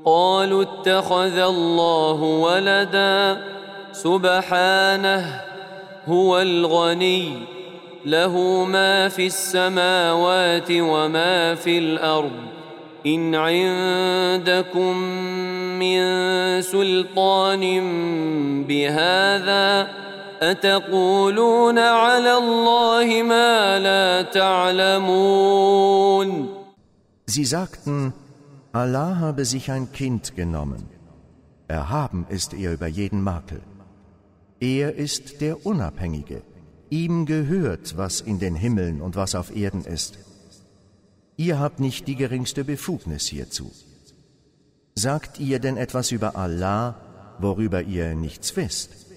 قالوا اتخذ الله ولدا سبحانه هو الغني له ما في السماوات وما في الأرض إن عندكم من سلطان بهذا أتقولون على الله ما لا تعلمون. Sie sagten, Allah habe sich ein Kind genommen. Erhaben ist er über jeden Makel. Er ist der Unabhängige. Ihm gehört, was in den Himmeln und was auf Erden ist. Ihr habt nicht die geringste Befugnis hierzu. Sagt ihr denn etwas über Allah, worüber ihr nichts wisst?